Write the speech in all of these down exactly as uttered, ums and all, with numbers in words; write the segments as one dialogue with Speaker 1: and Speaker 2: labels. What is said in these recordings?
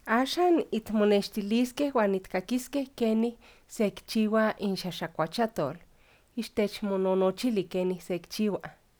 Speaker 1: Axan itmonextiliskeh uan itkakiskeh kenih sekichiwa in xaxakuachatol. Ixtech mononochili kenih sekichiwa.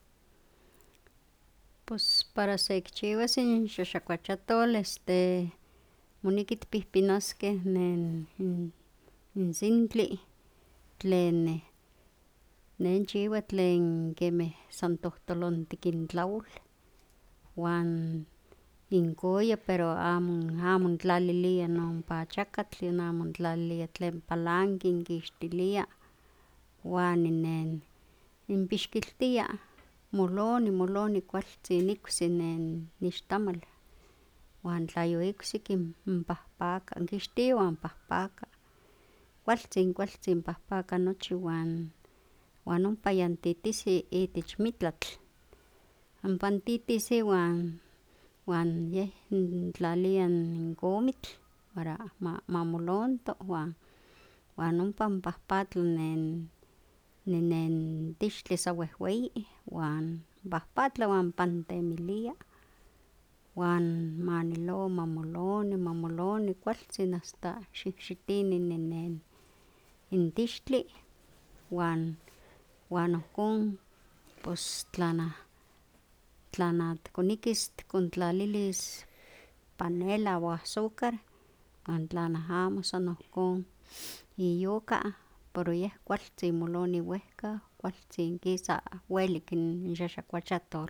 Speaker 2: Pus para sekichiwas in xaxakuachatol este moneki tikpihpinaskeh nen n sintli tlen ne nchiwa tlen kemeh san tohtolontik n tlaol wan inkoya pero amo amo ntlalilia non pachakatl, amo ntlalilia tlen palanki kixtilia wan inen nimpixkiltia moloni moloni kualtzin ikuis nen nixtamal wan tla yoiksik pahpaka kixtia wan pahpaka kualtzin kualtzin pahpaka nochi wan wan ompa yan titisi itech mitlatl ompa titisi wan wan yeh tlalia n komitl para ma molonto wan wan ompa pahpatla nen nen tixtli sa wehweyi wan pahpatla wan pantemilia wan manilowa mamoloni mamoloni kualtzin hasta xihxitini nen n tixtli wan wan ohkon pus tlana tlana tikmonekis tikontlalilis panela o azúcar wan tlana amo san ohkon iyoka pero yeh kualtzin moloni wehka kualtzin kisa welik n xaxakuachatol.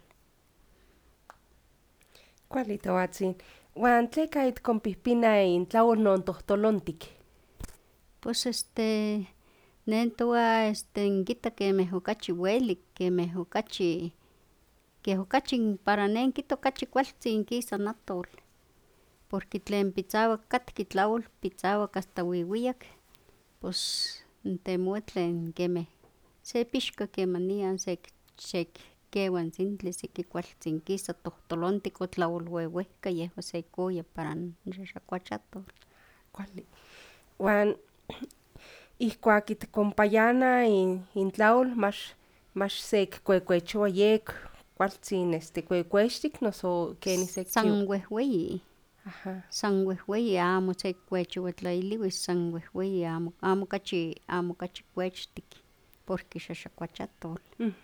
Speaker 1: Kuali toatzin. ¿Wan tleka itkonpihpina in tlaol non tohtolontik?
Speaker 2: Pues este ne ntowa este nikita kemeh okachi welik kemeh okachi keh okachi para ne nikita okachi kualtzin kisa n atol porque tlen pitzauak katki tlaol pitzauak asta wiwiyak pus n temowa tlen kemeh se pixka kemanian sek sekkewa n sintli siki kualtzin kisa tohtolontik o tlaol wehwehka yehua sekowa para n xaxakuachatol.
Speaker 1: Kuali. Wan ihkuak itkonpayana in tlaol mach mach sekikuekuechowa yek kualtzin este kuekuextik noso keni sekichiwa.
Speaker 2: San wehweyi,
Speaker 1: Aha.
Speaker 2: san wehweyi amo sekikuechowa tlailiwis san wehweyi amo amo kachi amo kachi kuechtik porque xaxakuachatol.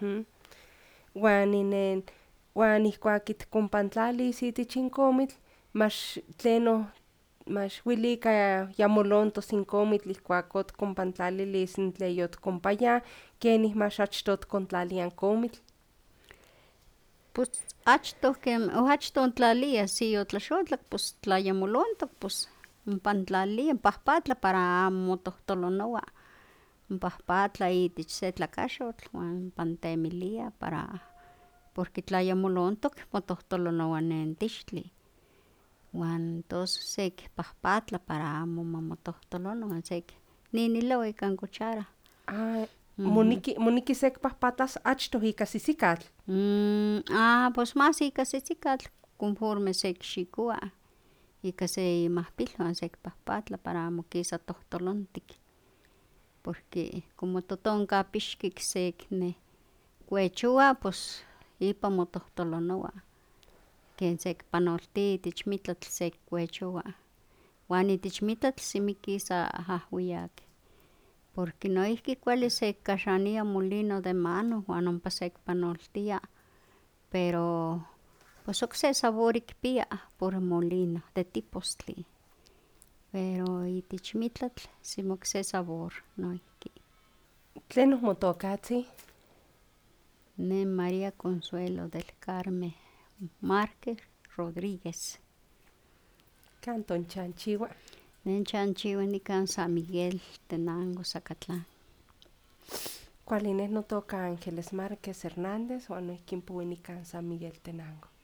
Speaker 1: Wan inen wan ihkuak itkonpantlalis itech n komitl mach tleno mach wili ika yamolontos in komitl ihkuak otkonpantlalilis n tlen yotkonpaya kenih mach achtoh otkontlalia n komitl.
Speaker 2: Pus achtoh kem o achtoh tlalia si otlaxotlak pus tla yamolontok pus ompa tlalia pahpatla para amo motohtolonowa pahpatla itech se tlakaxotl wan ompa temilia para porque tla yamolontok motohtolonowa nen tixtli wan tos sekpahpatla para amo mamotohtolono wan sekninilowa ika cuchara.
Speaker 1: Ah, moneki moneki sekpahpatlas achtoh ika sisikatl.
Speaker 2: Ah pues mas ika sisikatl conforme sekxikowa ika se imahpilua sekpahpatla para amo kisa tohtolontik porque como totonkapixki seknekuechowa pus ipan motohtolonowa ken sekpanolti itech mitlatl sekikuechowa wan itech mitlatl simi kisa ahwiak porque noihki kuali sekaxania molino de mano wan ompa sekpanoltia pero pues okse sabor kipia puro molino de tipostli pero itech mitlatl simi okse sabor noihki.
Speaker 1: ¿Tlenon motokatzin?
Speaker 2: Ne María Consuelo del Carmen Márquez Rodríguez.
Speaker 1: ¿Kan tonchanchiwa?
Speaker 2: Ne nichanchiwa nikan San Miguel Tenango Zacatlán.
Speaker 1: Kuali, neh notoka Ángeles Márquez Hernández uan noihki nipoui nikan San Miguel Tenango.